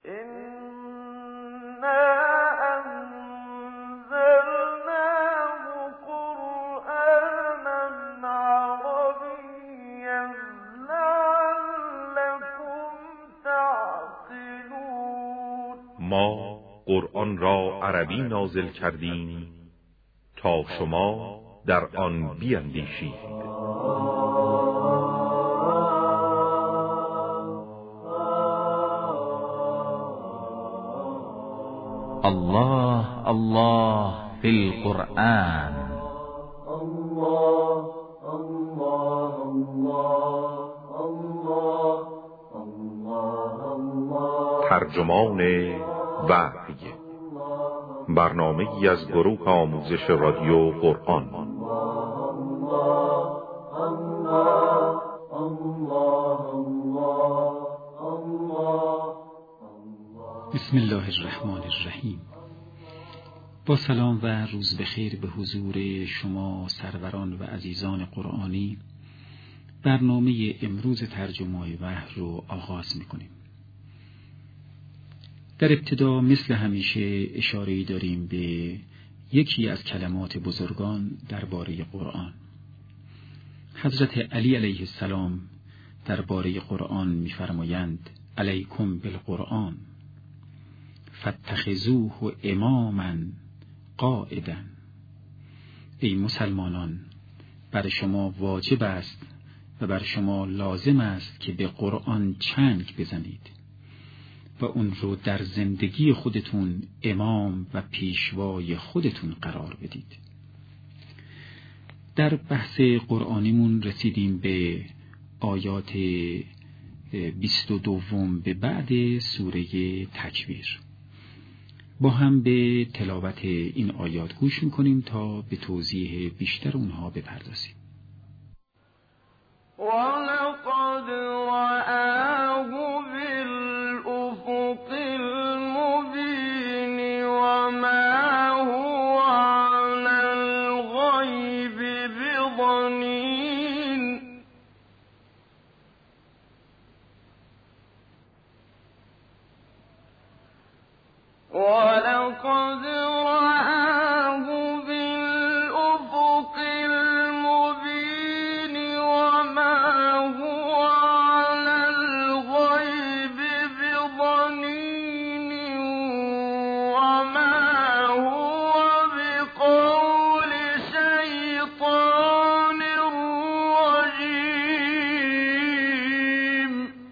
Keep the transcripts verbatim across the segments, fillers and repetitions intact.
ما قرآن را عربی نازل کردیم تا شما در آن بیندیشید. الله الله فی القرآن. الله الله الله الله الله. ترجمان وحی، برنامه‌ای از گروه آموزش رادیو قرآن. بسم الله الرحمن الرحیم. با سلام و روز بخیر به حضور شما سروران و عزیزان قرآنی، برنامه امروز ترجمه وحی رو آغاز می‌کنیم. در ابتدا مثل همیشه اشاره‌ای داریم به یکی از کلمات بزرگان درباره قرآن. حضرت علی علیه السلام درباره قرآن می‌فرمایند: علیکم بالقرآن فاتخذوه اماما قائدا. ای مسلمانان، بر شما واجب است و بر شما لازم است که به قرآن چنگ بزنید و اون رو در زندگی خودتون امام و پیشوای خودتون قرار بدید. در بحث قرآنیمون رسیدیم به آیات بیست و دوم به بعد سوره تکویر. با هم به تلاوت این آیات گوش میکنیم تا به توضیح بیشتر اونها بپردازیم. وَلَقَدْ رَآهُ بِالْأُفُقِ الْمُبِينِ وَمَا هُوَ عَلَى الْغَيْبِ بِضَنِينٍ. وَلَقَدْ رَآهُ بِالْأُفُقِ الْمُبِينِ وَمَا هُوَ عَلَى الْغَيْبِ بِضَنِينٍ وَمَا هُوَ بِقَوْلِ شَيْطَانٍ رَّجِيمٍ.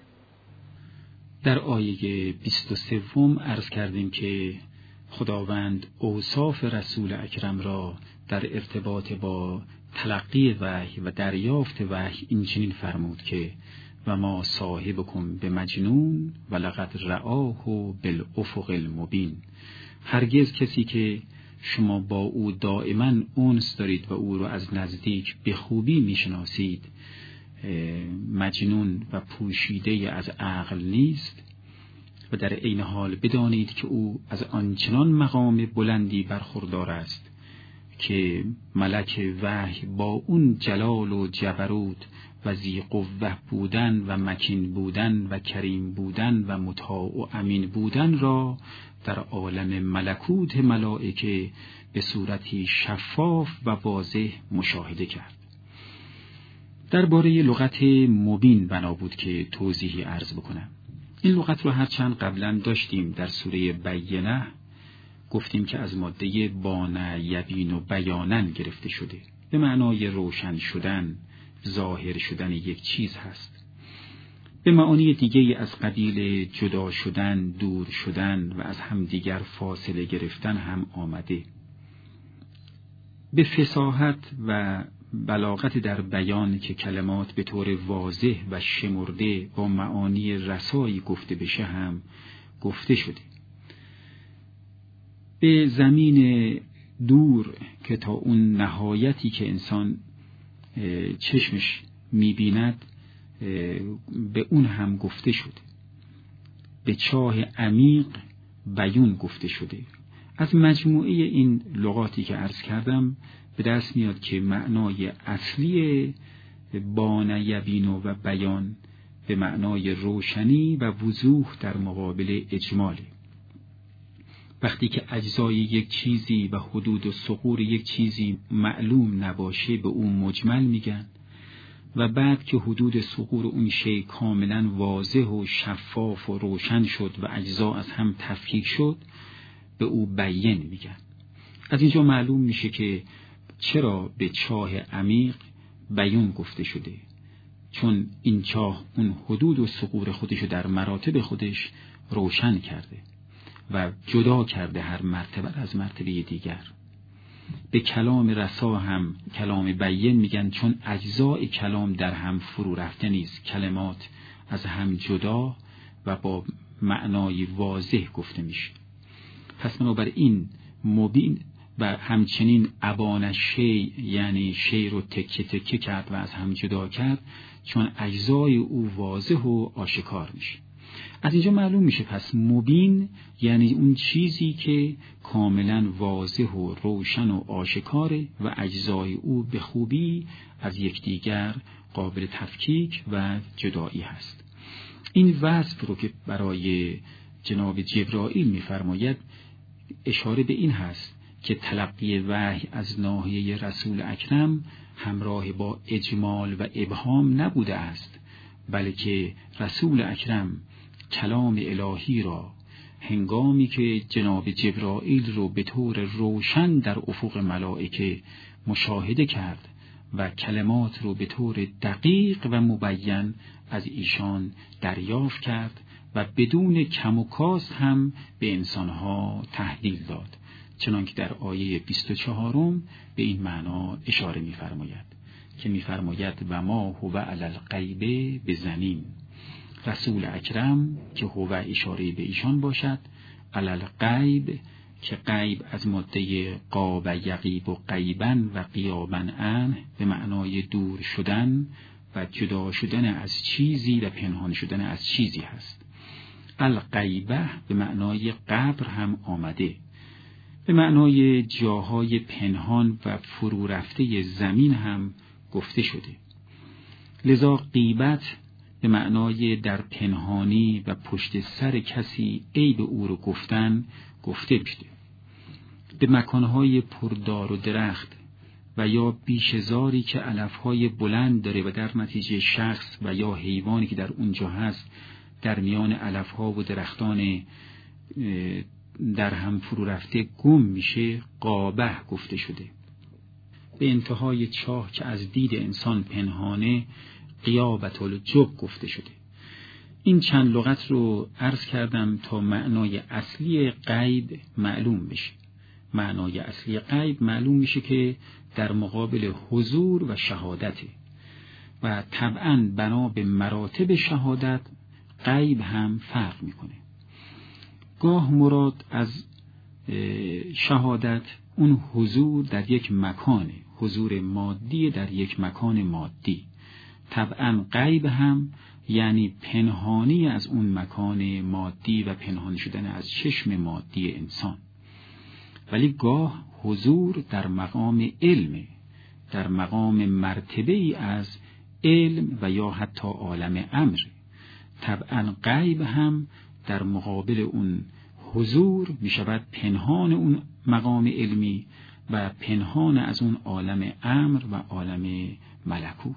در آیه بیست و سه عرض کردیم که خداوند اوصاف رسول اکرم را در ارتباط با تلقی وحی و دریافت وحی این چنین فرمود که و ما صاحبکم بمجنون و لقد رآه بالافق المبین. هرگز کسی که شما با او دائما انس دارید و او را از نزدیک به خوبی میشناسید مجنون و پوشیده از عقل نیست، و در عین حال بدانید که او از آنچنان مقام بلندی برخوردار است که ملک وحی با اون جلال و جبروت و ذی قوة بودن و مکین بودن و کریم بودن و مطاع و امین بودن را در عالم ملکوت ملائکه به صورتی شفاف و واضح مشاهده کرد. درباره لغت مبین بنا بود که توضیحی عرض بکنم. این لغت رو هرچند قبلا داشتیم در سوره بینه، گفتیم که از ماده بان یبین و بیانن گرفته شده، به معنای روشن شدن، ظاهر شدن یک چیز هست. به معانی دیگه از قبیل جدا شدن، دور شدن و از همدیگر فاصله گرفتن هم آمده. به فصاحت و بلاغت در بیان که کلمات به طور واضح و شمرده با معانی رسایی گفته بشه هم گفته شده. به زمین دور که تا اون نهایتی که انسان چشمش می‌بیند به اون هم گفته شده. به چاه عمیق بیون گفته شده. از مجموعه این لغاتی که عرض کردم به دست میاد که معنای اصلی بان یبین و بیان به معنای روشنی و وضوح در مقابل اجمال. وقتی که اجزای یک چیزی و حدود و ثغور یک چیزی معلوم نباشه به اون مجمل میگن و بعد که حدود ثغور اون شی کاملا واضح و شفاف و روشن شد و اجزا از هم تفکیک شد به او بیان میگن. از اینجا معلوم میشه که چرا به چاه عمیق بیان گفته شده، چون این چاه اون حدود و ثغور خودشو در مراتب خودش روشن کرده و جدا کرده هر مرتبه از مرتبه دیگر. به کلام رسا هم کلام بیان میگن، چون اجزای کلام در هم فرو رفته نیست، کلمات از هم جدا و با معنای واضح گفته میشه. پس بنابراین مبین و همچنین ابان شی، یعنی شی رو تکه تکه کرد و از هم جدا کرد، چون اجزای او واضح و آشکار میشه. از اینجا معلوم میشه پس مبین یعنی اون چیزی که کاملا واضح و روشن و آشکاره و اجزای او به خوبی از یکدیگر قابل تفکیک و جدایی هست. این وصف رو که برای جناب جبرائیل میفرماید اشاره به این هست که تلقی وحی از ناحیه رسول اکرم همراه با اجمال و ابهام نبوده است، بلکه رسول اکرم کلام الهی را هنگامی که جناب جبرائیل رو به طور روشن در افق ملائکه مشاهده کرد و کلمات رو به طور دقیق و مبین از ایشان دریافت کرد و بدون کم و کاست هم به انسانها تحلیل داد، چنانکه در آیه بیست و چهارم به این معنا اشاره می‌فرماید که می‌فرماید و ما هو علی الغیب بضنین. رسول اکرم که هو اشاره به ایشان باشد، علی الغیب که غیب از ماده غاب یغیب و غیبن و غیابا عنه به معنای دور شدن و جدا شدن از چیزی و پنهان شدن از چیزی هست. الغیبه به معنای قبر هم آمده، به معنای جاهای پنهان و فرو رفته زمین هم گفته شده. لذا غیبت به معنای در پنهانی و پشت سر کسی عیب او رو گفتن گفته شده. به مکانهای پردار و درخت و یا بیشزاری که علفهای بلند داره و در نتیجه شخص و یا حیوانی که در اونجا هست در میان علفها و درختان در هم فرو رفته گم میشه، قابه گفته شده. به انتهای چاه که از دید انسان پنهانه، غیابت الجب گفته شده. این چند لغت رو عرض کردم تا معنای اصلی غیب معلوم بشه. معنای اصلی غیب معلوم میشه که در مقابل حضور و شهادته و طبعاً بنا به مراتب شهادت غیب هم فرق میکنه. گاه مراد از شهادت اون حضور در یک مکانه، حضور مادی در یک مکان مادی. طبعاً غیب هم یعنی پنهانی از اون مکان مادی و پنهان شدن از چشم مادی انسان. ولی گاه حضور در مقام علم، در مقام مرتبه ای از علم و یا حتی عالم امر. طبعاً غیب هم در مقابل اون حضور می شود پنهان اون مقام علمی و پنهان از اون عالم امر و عالم ملکوت.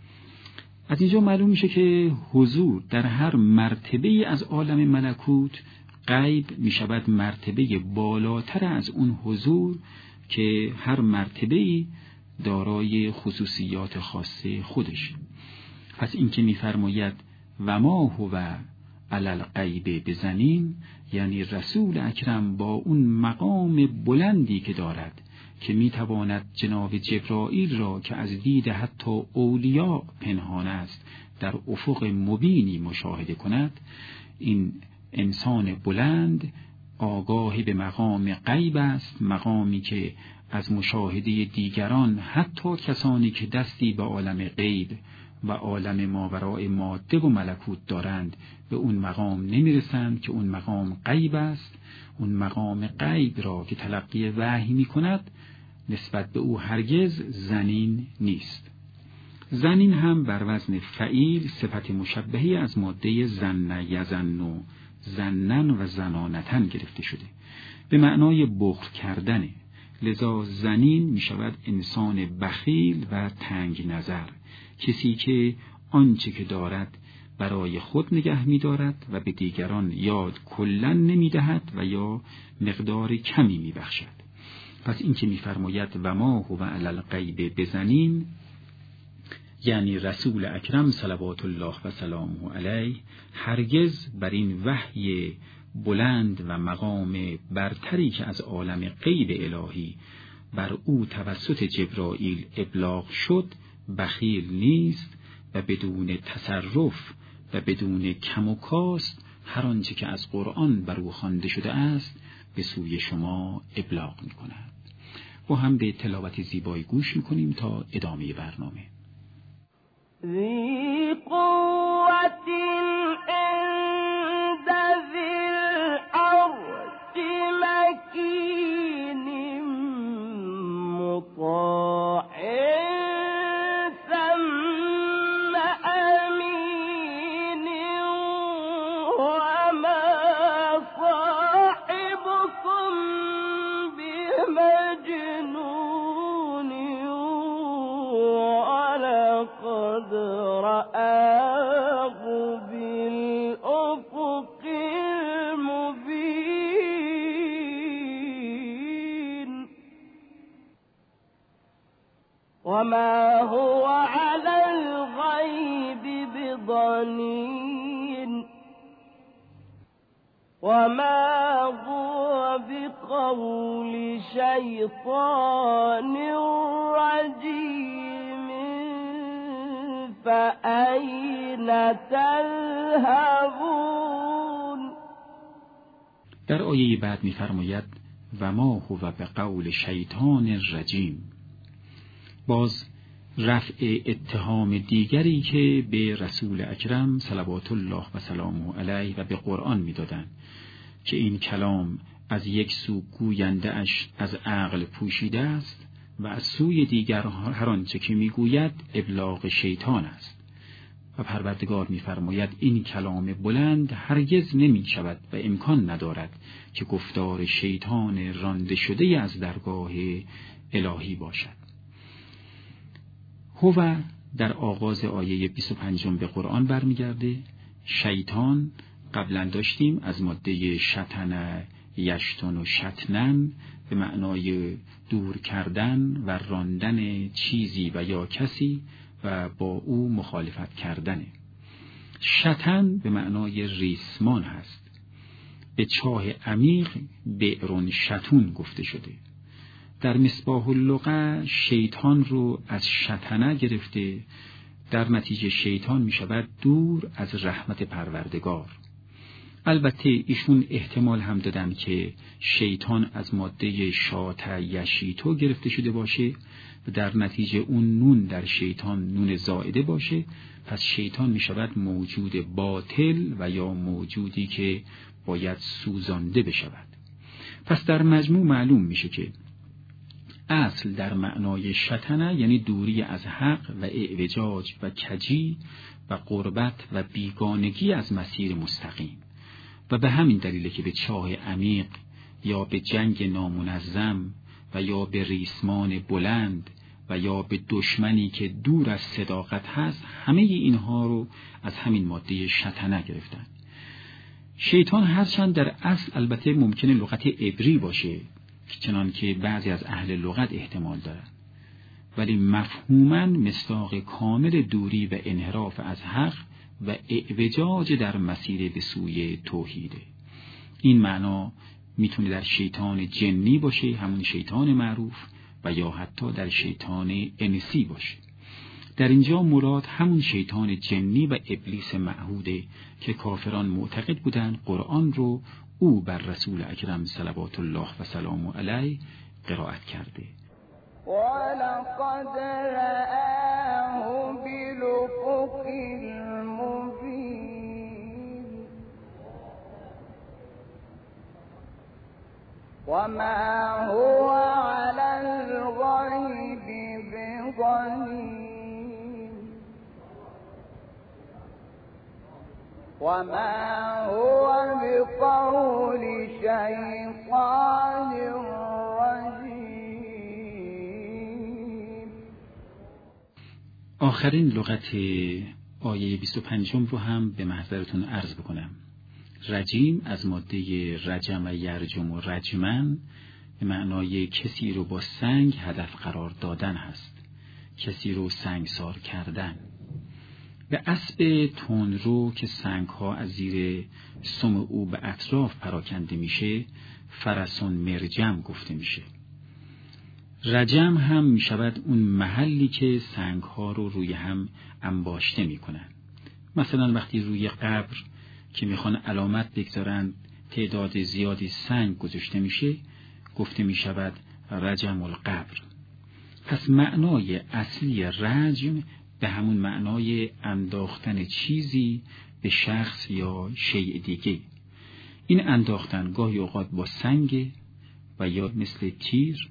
از اینجا معلوم میشه که حضور در هر مرتبه از عالم ملکوت غیب می شود مرتبه بالاتر از اون حضور که هر مرتبه دارای خصوصیات خاصه خودش. پس این که می فرماید و ما هو علی الغیب بضنین، یعنی رسول اکرم با اون مقام بلندی که دارد که می تواند جناب جبرائیل را که از دید حتی اولیاء پنهان است در افق مبینی مشاهده کند، این انسان بلند آگاه به مقام غیب است، مقامی که از مشاهده دیگران حتی کسانی که دستی به عالم غیب و عالم ماوراء ماده و ملکوت دارند به اون مقام نمیرسند که اون مقام غیب است. اون مقام غیب را که تلقی وحی می کند نسبت به او هرگز زنین نیست. زنین هم بر وزن فعیل صفت مشبهی از ماده زن یزن و زنن و زنانتن گرفته شده، به معنای بخل کردنه. لذا زنین می شود انسان بخیل و تنگ نظر، کسی که آنچه که دارد برای خود نگه می دارد و به دیگران یاد کلن نمی دهد و یا مقدار کمی می بخشد. پس این که می فرماید و ما هو علی الغیب بزنین، یعنی رسول اکرم صلوات الله و سلامه علیه هرگز بر این وحی بلند و مقام برتری که از عالم غیب الهی بر او توسط جبرائیل ابلاغ شد بخیل نیست و بدون تصرف و بدون کم و کاست هر آنچه که از قرآن بر او خوانده شده است به سوی شما ابلاغ می کند. با هم به تلاوت زیبایی گوش می کنیم تا ادامه برنامه. ذی قوة عند ذی العرش مکین مطاع ثم امین وما صاحبكم بمجنون ولقد رآه بالأفق المبين وما هو على الغيب بضنين وما هو بقول شيطان رجيم فأين تذهبون. در آیه بعد می‌فرماید و ما هو به قول شیطان رجیم. باز رفع اتهام دیگری که به رسول اکرم صلوات الله و سلامه علیه و به قرآن می‌دادند که این کلام از یک سو گوینده اش از عقل پوشیده است و از سوی دیگر هر آنچه که میگوید ابلاغ شیطان است. و پروردگار می‌فرماید این کلام بلند هرگز نمی شود و امکان ندارد که گفتار شیطان رانده شده از درگاه الهی باشد. هو در آغاز آیه بیست و پنج به قرآن برمیگرده. شیطان قبلا داشتیم از ماده شطن یشتن و شطنن به معنای دور کردن و راندن چیزی و یا کسی و با او مخالفت کردن. شطن به معنای ریسمان هست. به چاه عمیق بئر شطون گفته شده. در مصباح اللغة شیطان رو از شطنه گرفته، در نتیجه شیطان می شود دور از رحمت پروردگار. البته ایشون احتمال هم دادن که شیطان از ماده شاط یشیتو گرفته شده باشه و در نتیجه اون نون در شیطان نون زائده باشه، پس شیطان می شود موجود باطل و یا موجودی که باید سوزانده بشود. پس در مجموع معلوم میشه که اصل در معنای شطنه یعنی دوری از حق و اعوجاج و کجی و قربت و بیگانگی از مسیر مستقیم، و به همین دلیله که به چاه عمیق یا به جنگ نامنظم و یا به ریسمان بلند و یا به دشمنی که دور از صداقت هست، همه اینها رو از همین ماده شطنه گرفتن. شیطان هرچند در اصل البته ممکنه لغت عبری باشه چنان که بعضی از اهل لغت احتمال دارن، ولی مفهوماً مصداق کامل دوری و انحراف از حق و اعوجاج در مسیر به سوی توحیده. این معنا میتونه در شیطان جنی باشه، همون شیطان معروف، و یا حتی در شیطان انسی باشه. در اینجا مراد همون شیطان جنی و ابلیس معهوده که کافران معتقد بودند قرآن رو او بر رسول اکرم صلوات الله و سلام علیه قرائت کرده. وَلَقَدْ رَآهُ بِالْأُفُقِ الْمُبِينِ وَمَا هُوَ عَلَى الْغَيْبِ بِضَنِينٍ وما هو بقول شيطان رجیم. آخرین لغت آیه بیست و پنج رو هم به محضرتون عرض بکنم. رجیم از ماده رجم و یرجم و رجمن به معنای کسی رو با سنگ هدف قرار دادن هست، کسی رو سنگسار کردن. به اسب تندرو که سنگ ها از زیر سم او به اطراف پراکنده میشه فرسون مرجم گفته میشه. رجم هم میشود اون محلی که سنگ ها رو روی هم انباشته میکنن. مثلا وقتی روی قبر که میخوان علامت بگذارن تعداد زیادی سنگ گذاشته میشه گفته میشود رجم القبر. پس معنای اصلی رجم به همون معنای انداختن چیزی به شخص یا شیء دیگه. این انداختن گاهی اوقات با سنگ و یا مثل تیر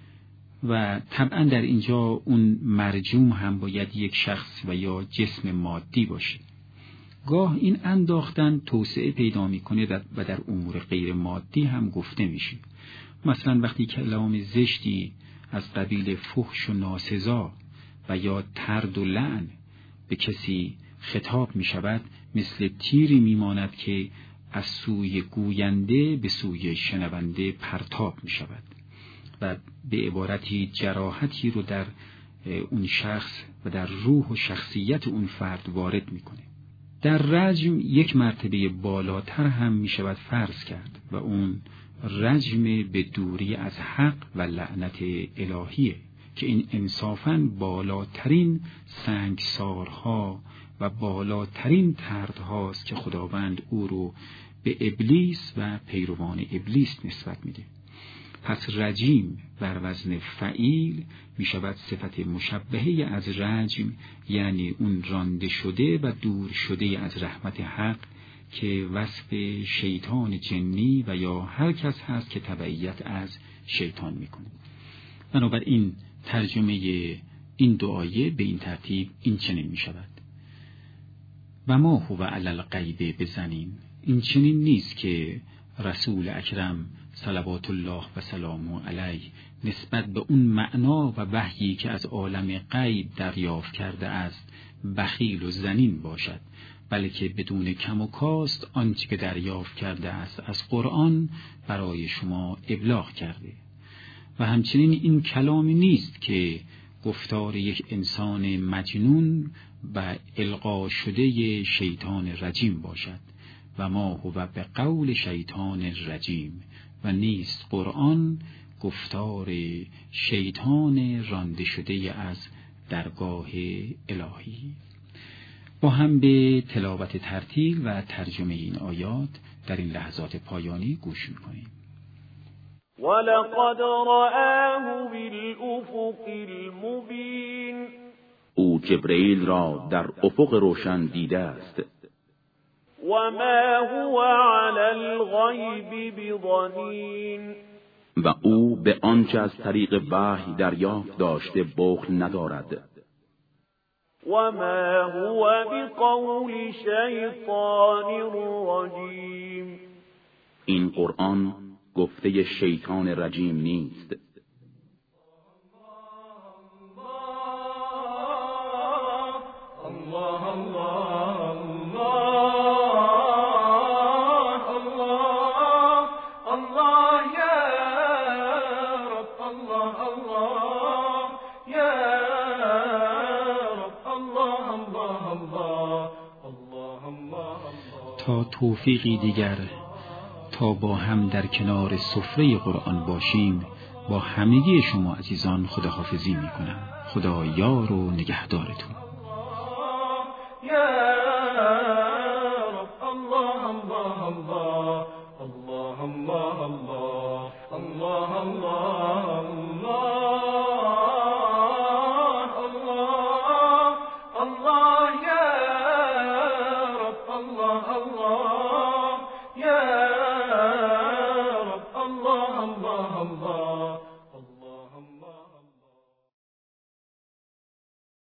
و طبعا در اینجا اون مرجوم هم باید یک شخص و یا جسم مادی باشه. گاه این انداختن توسعه پیدا میکنه و در امور غیر مادی هم گفته میشه. مثلا وقتی کلام زشتی از قبیل فحش و ناسزا و یا طرد و لعن به کسی خطاب می شود مثل تیری می ماند که از سوی گوینده به سوی شنونده پرتاب می شود و به عبارتی جراحتی رو در اون شخص و در روح و شخصیت اون فرد وارد می کنه. در رجم یک مرتبه بالاتر هم می شود فرض کرد و اون رجم به دوری از حق و لعنت الهیه که این انصافاً بالاترین سنگسارها و بالاترین طردهاست که خداوند او رو به ابلیس و پیروان ابلیس نسبت میده. پس رجیم بر وزن فعیل می شود صفت مشبهه از رجم، یعنی اون رانده شده و دور شده از رحمت حق که وصف شیطان جنی و یا هر کس هست که تبعیت از شیطان میکنه. بنابراین ترجمه این دو آیه به این ترتیب این چنین می شود: و ما هو علی الغیب بزنین. این چنین نیست که رسول اکرم صلوات الله و سلامه علیه نسبت به اون معنا و وحیی که از عالم غیب دریافت کرده است بخیل و زنین باشد، بلکه بدون کم و کاست آنچه که دریافت کرده است از قرآن برای شما ابلاغ کرده. و همچنین این کلامی نیست که گفتار یک انسان مجنون و القا شده شیطان رجیم باشد. و ما هو به قول شیطان رجیم، و نیست قرآن گفتار شیطان رانده شده از درگاه الهی. با هم به تلاوت ترتیل و ترجمه این آیات در این لحظات پایانی گوش می‌کنیم. ولقد رآه بالافق المبین. او جبرئیل را در افق روشن دیده است. وما هو علی الغیب بضنین. و او به آنچه از طریق وحی دریافت داشته بخل ندارد. وما هو بقول شیطان رجیم. این قرآن گفته شیطان رجیم نیست. الله الله الله الله یا رب، الله الله یا رب، الله الله الله الله. تا توفیقی دیگر تا با هم در کنار سفره قرآن باشیم، با همگی شما عزیزان خداحافظی میکنم. خدا یار و نگهدارتون. یا